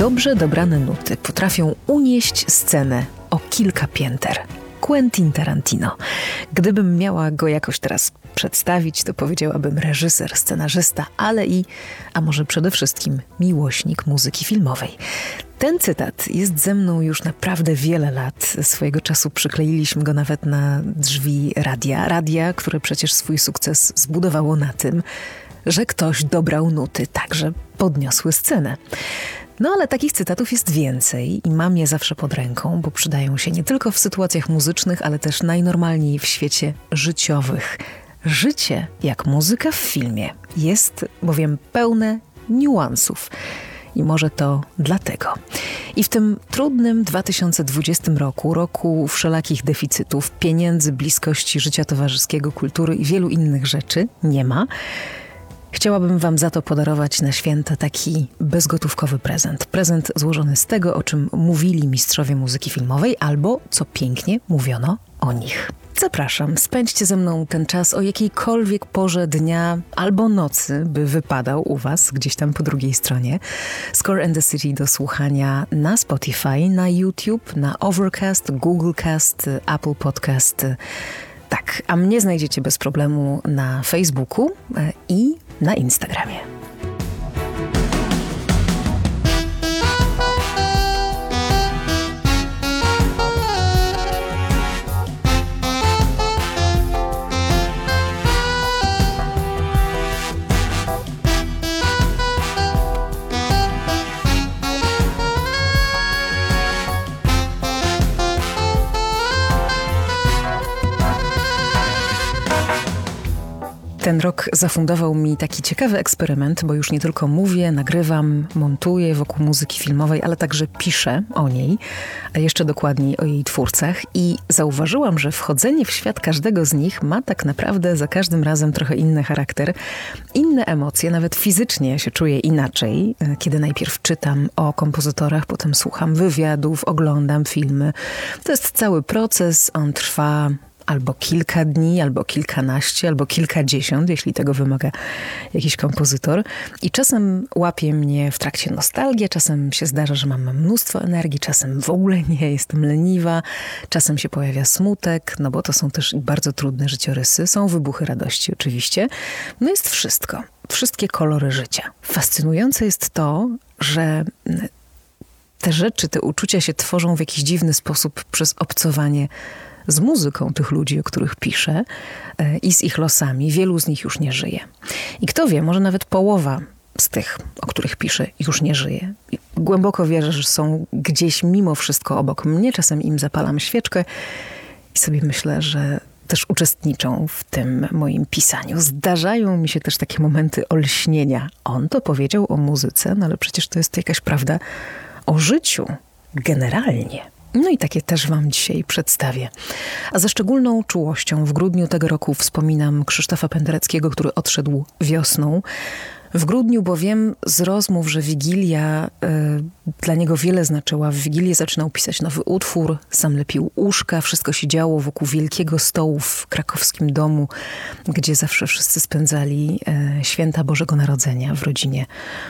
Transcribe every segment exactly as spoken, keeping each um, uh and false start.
Dobrze dobrane nuty potrafią unieść scenę o kilka pięter. Quentin Tarantino. Gdybym miała go jakoś teraz przedstawić, to powiedziałabym reżyser, scenarzysta, ale i, a może przede wszystkim, miłośnik muzyki filmowej. Ten cytat jest ze mną już naprawdę wiele lat. Swojego czasu przykleiliśmy go nawet na drzwi radia. Radia, które przecież swój sukces zbudowało na tym, że ktoś dobrał nuty, tak że podniosły scenę. No ale takich cytatów jest więcej i mam je zawsze pod ręką, bo przydają się nie tylko w sytuacjach muzycznych, ale też najnormalniej w świecie życiowych. Życie, jak muzyka w filmie, jest bowiem pełne niuansów. I może to dlatego. I w tym trudnym dwa tysiące dwudziestym roku, roku wszelakich deficytów, pieniędzy, bliskości, życia towarzyskiego, kultury i wielu innych rzeczy nie ma, chciałabym wam za to podarować na święta taki bezgotówkowy prezent. Prezent złożony z tego, o czym mówili mistrzowie muzyki filmowej albo co pięknie mówiono o nich. Zapraszam, spędźcie ze mną ten czas o jakiejkolwiek porze dnia albo nocy, by wypadał u was gdzieś tam po drugiej stronie. Score and the City do słuchania na Spotify, na YouTube, na Overcast, Googlecast, Apple Podcast. Tak, a mnie znajdziecie bez problemu na Facebooku i na Instagramie. Ten rok zafundował mi taki ciekawy eksperyment, bo już nie tylko mówię, nagrywam, montuję wokół muzyki filmowej, ale także piszę o niej, a jeszcze dokładniej o jej twórcach. I zauważyłam, że wchodzenie w świat każdego z nich ma tak naprawdę za każdym razem trochę inny charakter, inne emocje, nawet fizycznie się czuję inaczej, kiedy najpierw czytam o kompozytorach, potem słucham wywiadów, oglądam filmy. To jest cały proces, on trwa albo kilka dni, albo kilkanaście, albo kilkadziesiąt, jeśli tego wymaga jakiś kompozytor. I czasem łapie mnie w trakcie nostalgia, czasem się zdarza, że mam mnóstwo energii, czasem w ogóle nie, jestem leniwa, czasem się pojawia smutek, no bo to są też bardzo trudne życiorysy, są wybuchy radości oczywiście. No jest wszystko, wszystkie kolory życia. Fascynujące jest to, że te rzeczy, te uczucia się tworzą w jakiś dziwny sposób przez obcowanie z muzyką tych ludzi, o których piszę i z ich losami. Wielu z nich już nie żyje. I kto wie, może nawet połowa z tych, o których piszę, już nie żyje. I głęboko wierzę, że są gdzieś mimo wszystko obok mnie. Czasem im zapalam świeczkę i sobie myślę, że też uczestniczą w tym moim pisaniu. Zdarzają mi się też takie momenty olśnienia. On to powiedział o muzyce, no ale przecież to jest jakaś prawda o życiu generalnie. No i takie też wam dzisiaj przedstawię. A ze szczególną czułością w grudniu tego roku wspominam Krzysztofa Pendereckiego, który odszedł wiosną. W grudniu bowiem z rozmów, że Wigilia y, dla niego wiele znaczyła. W Wigilię zaczynał pisać nowy utwór, sam lepił uszka. Wszystko się działo wokół wielkiego stołu w krakowskim domu, gdzie zawsze wszyscy spędzali y, święta Bożego Narodzenia w rodzinie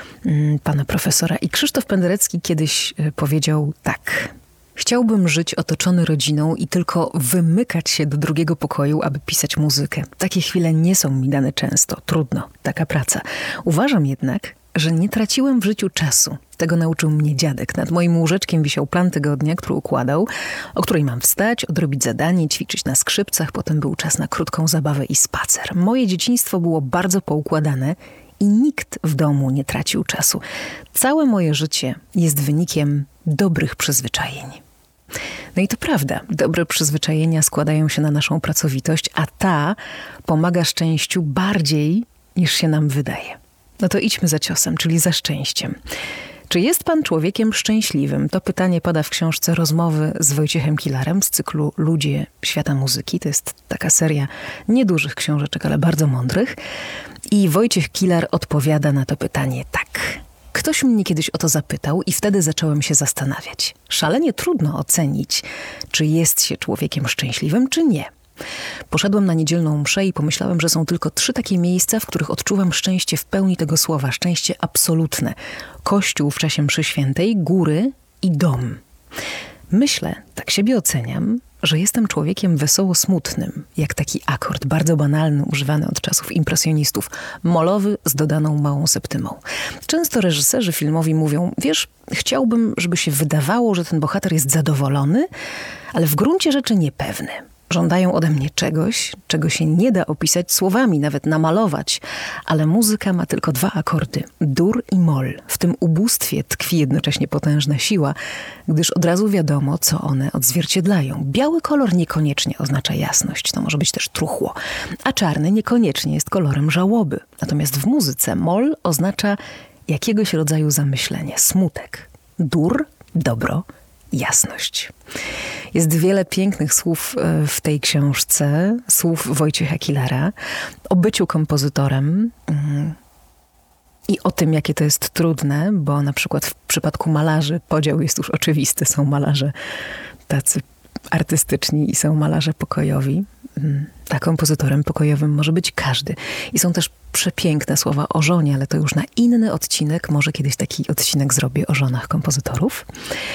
y, pana profesora. I Krzysztof Penderecki kiedyś y, powiedział tak: chciałbym żyć otoczony rodziną i tylko wymykać się do drugiego pokoju, aby pisać muzykę. Takie chwile nie są mi dane często. Trudno, taka praca. Uważam jednak, że nie traciłem w życiu czasu. Tego nauczył mnie dziadek. Nad moim łóżeczkiem wisiał plan tygodnia, który układał, o której mam wstać, odrobić zadanie, ćwiczyć na skrzypcach. Potem był czas na krótką zabawę i spacer. Moje dzieciństwo było bardzo poukładane i nikt w domu nie tracił czasu. Całe moje życie jest wynikiem dobrych przyzwyczajeń. No i to prawda, dobre przyzwyczajenia składają się na naszą pracowitość, a ta pomaga szczęściu bardziej niż się nam wydaje. No to idźmy za ciosem, czyli za szczęściem. Czy jest pan człowiekiem szczęśliwym? To pytanie pada w książce Rozmowy z Wojciechem Kilarem z cyklu Ludzie świata muzyki. To jest taka seria niedużych książeczek, ale bardzo mądrych. I Wojciech Kilar odpowiada na to pytanie tak. Ktoś mnie kiedyś o to zapytał i wtedy zacząłem się zastanawiać. Szalenie trudno ocenić, czy jest się człowiekiem szczęśliwym, czy nie. Poszedłem na niedzielną mszę i pomyślałem, że są tylko trzy takie miejsca, w których odczuwam szczęście w pełni tego słowa, szczęście absolutne. Kościół w czasie mszy świętej, góry i dom. Myślę, tak siebie oceniam, że jestem człowiekiem wesoło smutnym, jak taki akord, bardzo banalny, używany od czasów impresjonistów, molowy z dodaną małą septymą. Często reżyserzy filmowi mówią, wiesz, chciałbym, żeby się wydawało, że ten bohater jest zadowolony, ale w gruncie rzeczy niepewny. Żądają ode mnie czegoś, czego się nie da opisać słowami, nawet namalować, ale muzyka ma tylko dwa akordy, dur i mol. W tym ubóstwie tkwi jednocześnie potężna siła, gdyż od razu wiadomo, co one odzwierciedlają. Biały kolor niekoniecznie oznacza jasność, to może być też truchło, a czarny niekoniecznie jest kolorem żałoby. Natomiast w muzyce mol oznacza jakiegoś rodzaju zamyślenie, smutek. Dur, dobro, jasność. Jest wiele pięknych słów w tej książce, słów Wojciecha Kilara, o byciu kompozytorem i o tym, jakie to jest trudne, bo na przykład w przypadku malarzy podział jest już oczywisty. Są malarze tacy artystyczni i są malarze pokojowi. A kompozytorem pokojowym może być każdy. I są też przepiękne słowa o żonie, ale to już na inny odcinek. Może kiedyś taki odcinek zrobię o żonach kompozytorów.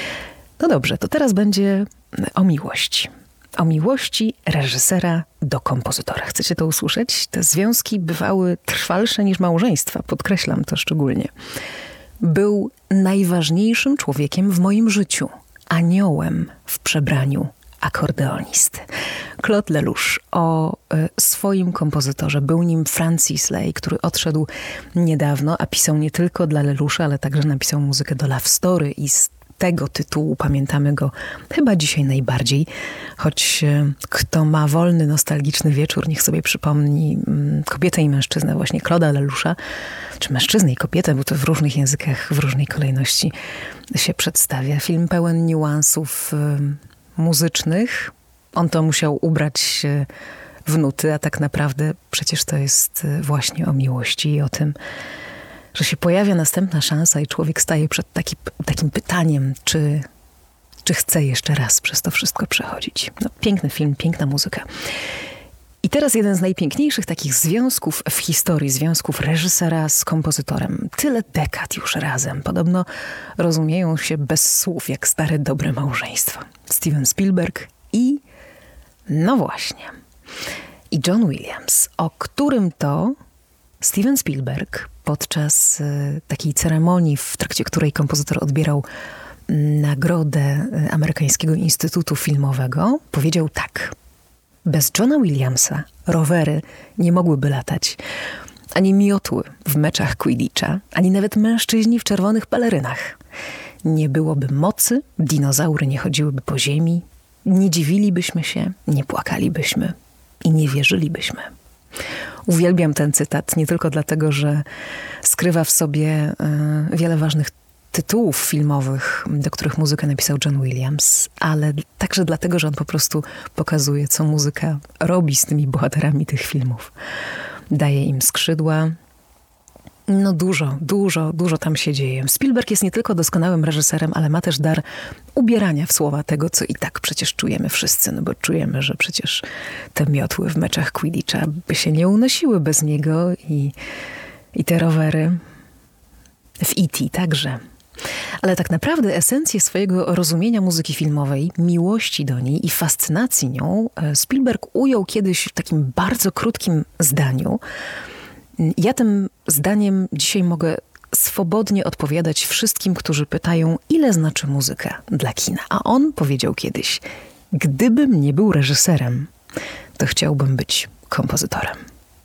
No dobrze, to teraz będzie o miłości. O miłości reżysera do kompozytora. Chcecie to usłyszeć? Te związki bywały trwalsze niż małżeństwa. Podkreślam to szczególnie. Był najważniejszym człowiekiem w moim życiu. Aniołem w przebraniu akordeonisty. Claude Lelouch o y, swoim kompozytorze. Był nim Francis Lay, który odszedł niedawno, a pisał nie tylko dla Leloucha, ale także napisał muzykę do Love Story i z tego tytułu pamiętamy go chyba dzisiaj najbardziej, choć kto ma wolny, nostalgiczny wieczór, niech sobie przypomni kobietę i mężczyznę, właśnie Claude'a Leloucha, czy mężczyznę i kobietę, bo to w różnych językach, w różnej kolejności się przedstawia. Film pełen niuansów muzycznych. On to musiał ubrać w nuty, a tak naprawdę przecież to jest właśnie o miłości i o tym, że się pojawia następna szansa i człowiek staje przed taki, takim pytaniem, czy, czy chce jeszcze raz przez to wszystko przechodzić. No, piękny film, piękna muzyka. I teraz jeden z najpiękniejszych takich związków w historii, związków reżysera z kompozytorem. Tyle dekad już razem. Podobno rozumieją się bez słów, jak stare, dobre małżeństwa. Steven Spielberg i, no właśnie, i John Williams, o którym to Steven Spielberg podczas y, takiej ceremonii, w trakcie której kompozytor odbierał y, nagrodę y, Amerykańskiego Instytutu Filmowego, powiedział tak. Bez Johna Williamsa rowery nie mogłyby latać, ani miotły w meczach Quidditcha, ani nawet mężczyźni w czerwonych pelerynach. Nie byłoby mocy, dinozaury nie chodziłyby po ziemi, nie dziwilibyśmy się, nie płakalibyśmy i nie wierzylibyśmy. Uwielbiam ten cytat nie tylko dlatego, że skrywa w sobie y, wiele ważnych tytułów filmowych, do których muzykę napisał John Williams, ale także dlatego, że on po prostu pokazuje, co muzyka robi z tymi bohaterami tych filmów. Daje im skrzydła. No dużo, dużo, dużo tam się dzieje. Spielberg jest nie tylko doskonałym reżyserem, ale ma też dar ubierania w słowa tego, co i tak przecież czujemy wszyscy, no bo czujemy, że przecież te miotły w meczach Quidditcha by się nie unosiły bez niego i, i te rowery w E T także. Ale tak naprawdę esencję swojego rozumienia muzyki filmowej, miłości do niej i fascynacji nią Spielberg ujął kiedyś w takim bardzo krótkim zdaniu. Ja tym zdaniem dzisiaj mogę swobodnie odpowiadać wszystkim, którzy pytają, ile znaczy muzyka dla kina. A on powiedział kiedyś, gdybym nie był reżyserem, to chciałbym być kompozytorem.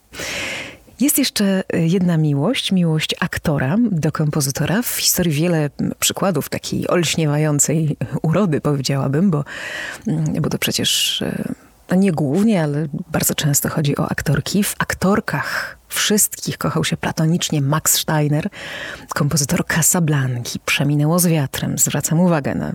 Jest jeszcze jedna miłość, miłość aktora do kompozytora. W historii wiele przykładów takiej olśniewającej urody, powiedziałabym, bo, bo to przecież no nie głównie, ale bardzo często chodzi o aktorki. W aktorkach wszystkich kochał się platonicznie Max Steiner, kompozytor Casablanki, Przeminęło z wiatrem. Zwracam uwagę na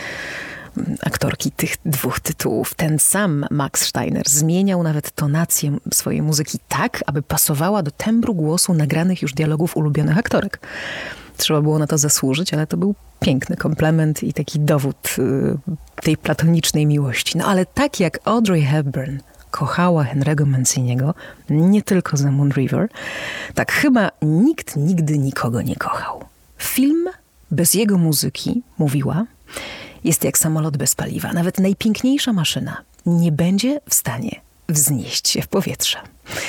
aktorki tych dwóch tytułów. Ten sam Max Steiner zmieniał nawet tonację swojej muzyki tak, aby pasowała do tembru głosu nagranych już dialogów ulubionych aktorek. Trzeba było na to zasłużyć, ale to był piękny komplement i taki dowód y, tej platonicznej miłości. No ale tak jak Audrey Hepburn kochała Henry'ego Manciniego, nie tylko za Moon River. Tak chyba nikt nigdy nikogo nie kochał. Film bez jego muzyki, mówiła, jest jak samolot bez paliwa. Nawet najpiękniejsza maszyna nie będzie w stanie wznieść się w powietrze.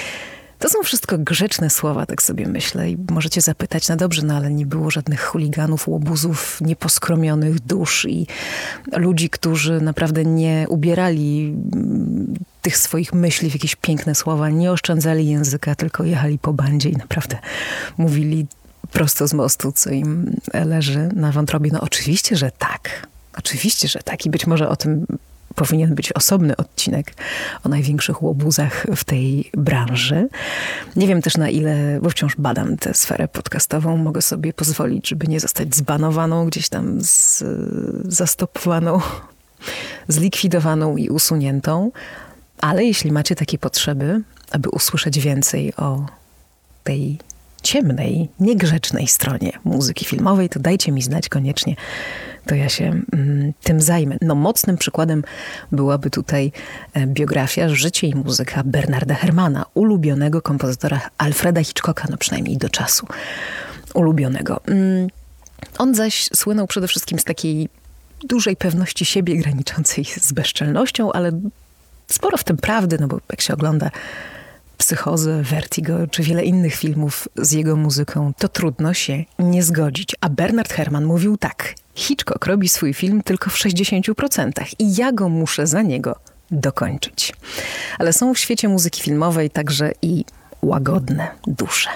To są wszystko grzeczne słowa, tak sobie myślę. I możecie zapytać, no dobrze, no ale nie było żadnych chuliganów, łobuzów, nieposkromionych dusz i ludzi, którzy naprawdę nie ubierali tych swoich myśli w jakieś piękne słowa, nie oszczędzali języka, tylko jechali po bandzie i naprawdę mówili prosto z mostu, co im leży na wątrobie. No oczywiście, że tak. Oczywiście, że tak. I być może o tym powinien być osobny odcinek o największych łobuzach w tej branży. Nie wiem też, na ile, bo wciąż badam tę sferę podcastową, mogę sobie pozwolić, żeby nie zostać zbanowaną, gdzieś tam z, zastopowaną, zlikwidowaną i usuniętą. Ale jeśli macie takie potrzeby, aby usłyszeć więcej o tej ciemnej, niegrzecznej stronie muzyki filmowej, to dajcie mi znać koniecznie. To ja się mm, tym zajmę. No mocnym przykładem byłaby tutaj e, biografia Życie i muzyka Bernarda Herrmana, ulubionego kompozytora Alfreda Hitchcocka, no przynajmniej do czasu ulubionego. Mm, on zaś słynął przede wszystkim z takiej dużej pewności siebie, graniczącej z bezczelnością, ale sporo w tym prawdy, no bo jak się ogląda Psychozę, Vertigo czy wiele innych filmów z jego muzyką, to trudno się nie zgodzić. A Bernard Herrmann mówił tak: Hitchcock robi swój film tylko w sześćdziesięciu procentach i ja go muszę za niego dokończyć. Ale są w świecie muzyki filmowej także i łagodne dusze.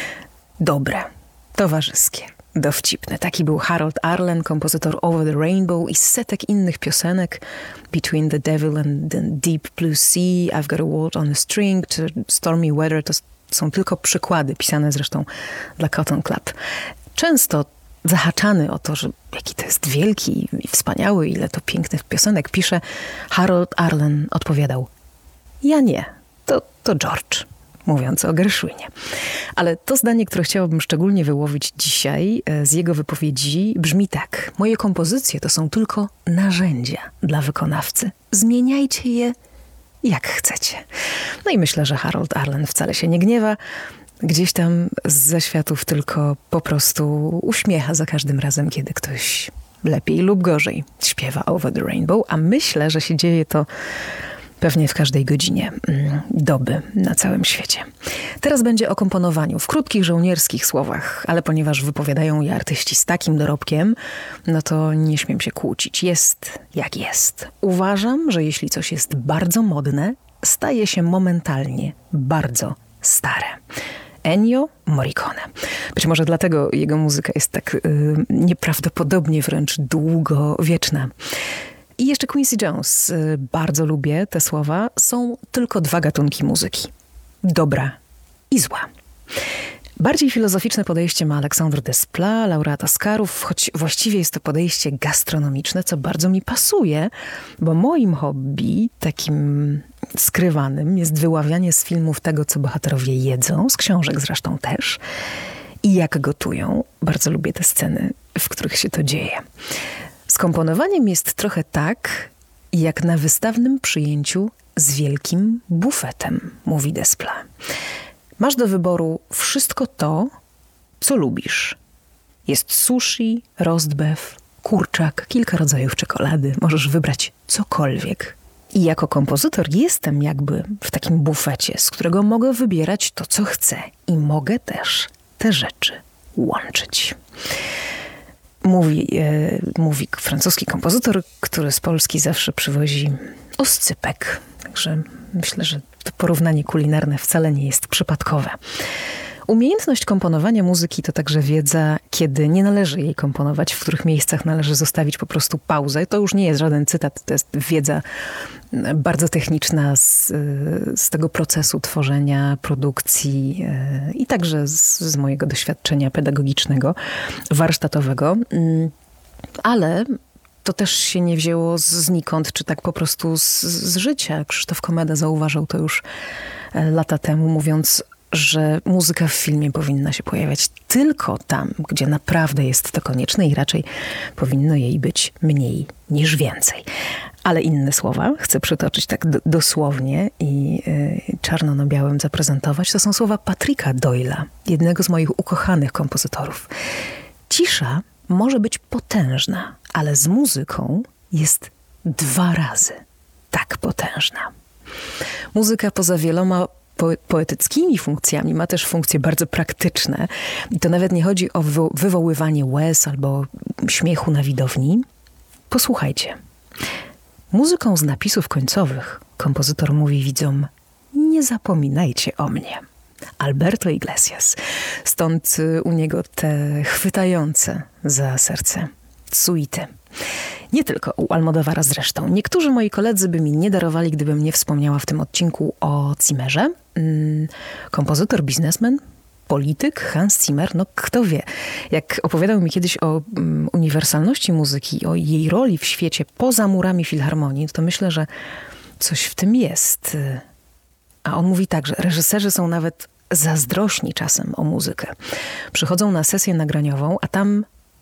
Dobre, towarzyskie, dowcipne. Taki był Harold Arlen, kompozytor Over the Rainbow i setek innych piosenek. Between the Devil and the Deep Blue Sea, I've Got a Waltz on a String, czy Stormy Weather, to są tylko przykłady, pisane zresztą dla Cotton Club. Często zahaczany o to, że jaki to jest wielki i wspaniały, ile to pięknych piosenek pisze, Harold Arlen odpowiadał: ja nie, to, to George. Mówiąc o Gershwinie. Ale to zdanie, które chciałabym szczególnie wyłowić dzisiaj z jego wypowiedzi, brzmi tak: moje kompozycje to są tylko narzędzia dla wykonawcy. Zmieniajcie je jak chcecie. No i myślę, że Harold Arlen wcale się nie gniewa. Gdzieś tam z zaświatów tylko po prostu uśmiecha za każdym razem, kiedy ktoś lepiej lub gorzej śpiewa Over the Rainbow. A myślę, że się dzieje to pewnie w każdej godzinie doby na całym świecie. Teraz będzie o komponowaniu w krótkich, żołnierskich słowach, ale ponieważ wypowiadają je artyści z takim dorobkiem, no to nie śmiem się kłócić. Jest jak jest. Uważam, że jeśli coś jest bardzo modne, staje się momentalnie bardzo stare. Ennio Morricone. Być może dlatego jego muzyka jest tak yy, nieprawdopodobnie wręcz długowieczna. I jeszcze Quincy Jones. Bardzo lubię te słowa. Są tylko dwa gatunki muzyki. Dobra i zła. Bardziej filozoficzne podejście ma Alexandre Desplat, laureat Oscarów, choć właściwie jest to podejście gastronomiczne, co bardzo mi pasuje, bo moim hobby, takim skrywanym, jest wyławianie z filmów tego, co bohaterowie jedzą, z książek zresztą też, i jak gotują. Bardzo lubię te sceny, w których się to dzieje. Z komponowaniem jest trochę tak, jak na wystawnym przyjęciu z wielkim bufetem, mówi Desplat. Masz do wyboru wszystko to, co lubisz. Jest sushi, rostbeef, kurczak, kilka rodzajów czekolady. Możesz wybrać cokolwiek. I jako kompozytor jestem jakby w takim bufecie, z którego mogę wybierać to, co chcę. I mogę też te rzeczy łączyć. Mówi, e, mówi francuski kompozytor, który z Polski zawsze przywozi oscypek. Także myślę, że to porównanie kulinarne wcale nie jest przypadkowe. Umiejętność komponowania muzyki to także wiedza, kiedy nie należy jej komponować, w których miejscach należy zostawić po prostu pauzę. To już nie jest żaden cytat, to jest wiedza bardzo techniczna z, z tego procesu tworzenia, produkcji i także z, z mojego doświadczenia pedagogicznego, warsztatowego. Ale to też się nie wzięło znikąd, czy tak po prostu z, z życia. Krzysztof Komeda zauważył to już lata temu, mówiąc że muzyka w filmie powinna się pojawiać tylko tam, gdzie naprawdę jest to konieczne i raczej powinno jej być mniej niż więcej. Ale inne słowa chcę przytoczyć tak d- dosłownie i yy, czarno na białym zaprezentować. To są słowa Patricka Doyle'a, jednego z moich ukochanych kompozytorów. Cisza może być potężna, ale z muzyką jest dwa razy tak potężna. Muzyka poza wieloma po- poetyckimi funkcjami ma też funkcje bardzo praktyczne. I to nawet nie chodzi o wy- wywoływanie łez albo śmiechu na widowni. Posłuchajcie. Muzyką z napisów końcowych kompozytor mówi widzom: nie zapominajcie o mnie. Alberto Iglesias. Stąd u niego te chwytające za serce suity. Nie tylko u Almodóvara zresztą. Niektórzy moi koledzy by mi nie darowali, gdybym nie wspomniała w tym odcinku o Zimmerze. Hmm, kompozytor, biznesmen, polityk Hans Zimmer, no kto wie. Jak opowiadał mi kiedyś o um, uniwersalności muzyki, o jej roli w świecie poza murami filharmonii, to myślę, że coś w tym jest. A on mówi tak, że reżyserzy są nawet zazdrośni czasem o muzykę. Przychodzą na sesję nagraniową, a tam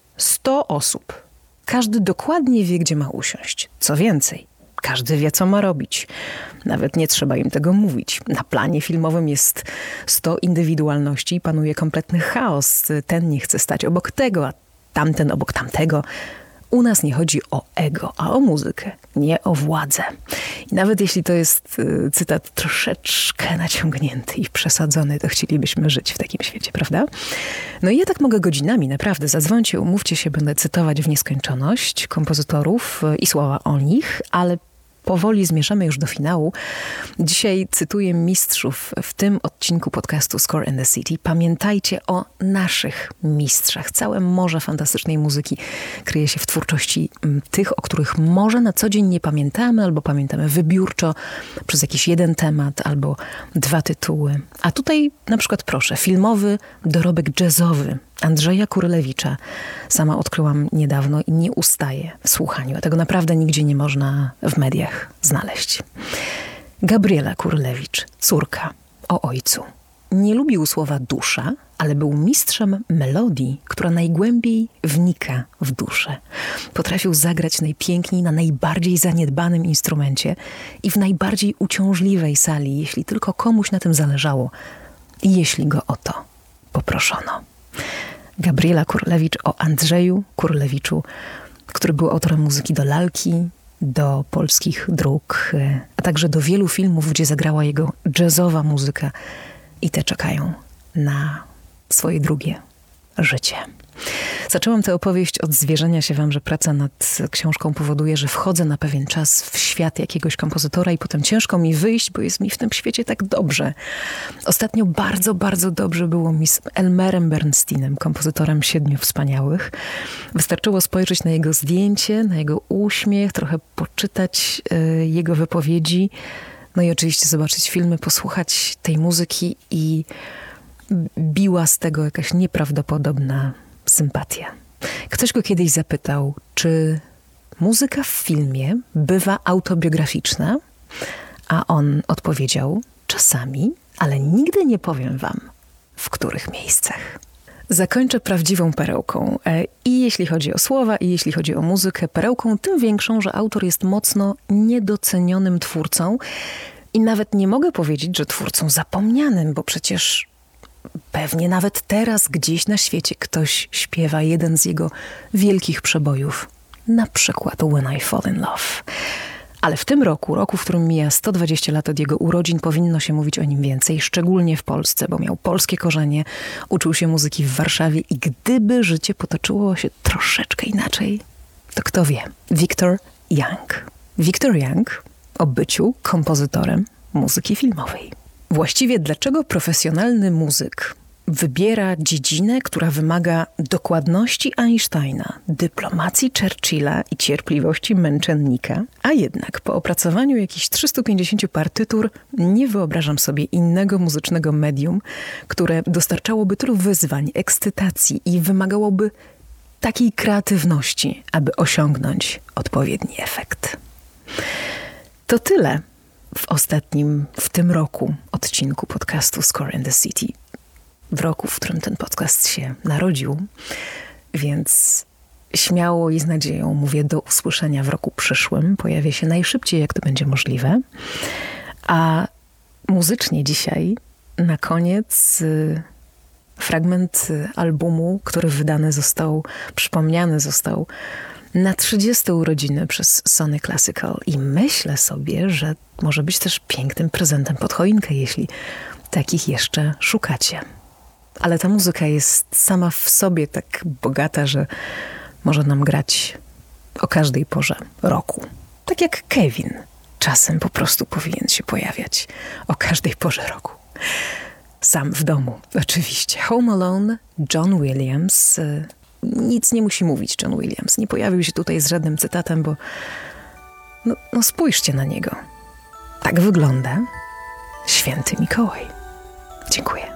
sto osób. Każdy dokładnie wie, gdzie ma usiąść. Co więcej, każdy wie, co ma robić. Nawet nie trzeba im tego mówić. Na planie filmowym jest sto indywidualności i panuje kompletny chaos. Ten nie chce stać obok tego, a tamten obok tamtego. U nas nie chodzi o ego, a o muzykę, nie o władzę. I nawet jeśli to jest y, cytat troszeczkę naciągnięty i przesadzony, to chcielibyśmy żyć w takim świecie, prawda? No i ja tak mogę godzinami, naprawdę. Zadzwońcie, umówcie się, będę cytować w nieskończoność kompozytorów y, i słowa o nich, ale powoli zmierzamy już do finału. Dzisiaj cytuję mistrzów w tym odcinku podcastu Score and the City. Pamiętajcie o naszych mistrzach. Całe morze fantastycznej muzyki kryje się w twórczości tych, o których może na co dzień nie pamiętamy, albo pamiętamy wybiórczo przez jakiś jeden temat, albo dwa tytuły. A tutaj na przykład proszę, filmowy dorobek jazzowy Andrzeja Kurylewicza. Sama odkryłam niedawno i nie ustaję w słuchaniu. Tego naprawdę nigdzie nie można w mediach znaleźć. Gabriela Kurylewicz, córka, o ojcu. Nie lubił słowa dusza, ale był mistrzem melodii, która najgłębiej wnika w duszę. Potrafił zagrać najpiękniej na najbardziej zaniedbanym instrumencie i w najbardziej uciążliwej sali, jeśli tylko komuś na tym zależało i jeśli go o to poproszono. Gabriela Kurylewicz o Andrzeju Kurylewiczu, który był autorem muzyki do Lalki, do Polskich Dróg, a także do wielu filmów, gdzie zagrała jego jazzowa muzyka i te czekają na swoje drugie życie. Zaczęłam tę opowieść od zwierzenia się wam, że praca nad książką powoduje, że wchodzę na pewien czas w świat jakiegoś kompozytora i potem ciężko mi wyjść, bo jest mi w tym świecie tak dobrze. Ostatnio bardzo, bardzo dobrze było mi z Elmerem Bernsteinem, kompozytorem Siedmiu Wspaniałych. Wystarczyło spojrzeć na jego zdjęcie, na jego uśmiech, trochę poczytać y, jego wypowiedzi, no i oczywiście zobaczyć filmy, posłuchać tej muzyki i biła z tego jakaś nieprawdopodobna sympatia. Ktoś go kiedyś zapytał, czy muzyka w filmie bywa autobiograficzna? A on odpowiedział, czasami, ale nigdy nie powiem wam, w których miejscach. Zakończę prawdziwą perełką. I jeśli chodzi o słowa, i jeśli chodzi o muzykę, perełką tym większą, że autor jest mocno niedocenionym twórcą i nawet nie mogę powiedzieć, że twórcą zapomnianym, bo przecież pewnie nawet teraz gdzieś na świecie ktoś śpiewa jeden z jego wielkich przebojów. Na przykład When I Fall in Love. Ale w tym roku, roku, w którym mija sto dwadzieścia lat od jego urodzin, powinno się mówić o nim więcej, szczególnie w Polsce, bo miał polskie korzenie, uczył się muzyki w Warszawie i gdyby życie potoczyło się troszeczkę inaczej, to kto wie? Victor Young. Victor Young o byciu kompozytorem muzyki filmowej. Właściwie dlaczego profesjonalny muzyk wybiera dziedzinę, która wymaga dokładności Einsteina, dyplomacji Churchilla i cierpliwości męczennika, a jednak po opracowaniu jakichś trzystu pięćdziesięciu partytur nie wyobrażam sobie innego muzycznego medium, które dostarczałoby tylu wyzwań, ekscytacji i wymagałoby takiej kreatywności, aby osiągnąć odpowiedni efekt. To tyle w ostatnim, w tym roku odcinku podcastu Score and the City. W roku, w którym ten podcast się narodził, więc śmiało i z nadzieją mówię do usłyszenia w roku przyszłym. Pojawię się najszybciej, jak to będzie możliwe. A muzycznie dzisiaj na koniec y, fragment albumu, który wydany został, przypomniany został na trzydzieste urodziny przez Sony Classical i myślę sobie, że może być też pięknym prezentem pod choinkę, jeśli takich jeszcze szukacie. Ale ta muzyka jest sama w sobie tak bogata, że może nam grać o każdej porze roku. Tak jak Kevin czasem po prostu powinien się pojawiać o każdej porze roku. Sam w domu, oczywiście. Home Alone, John Williams. Nic nie musi mówić John Williams. Nie pojawił się tutaj z żadnym cytatem, bo no, no spójrzcie na niego. Tak wygląda Święty Mikołaj. Dziękuję.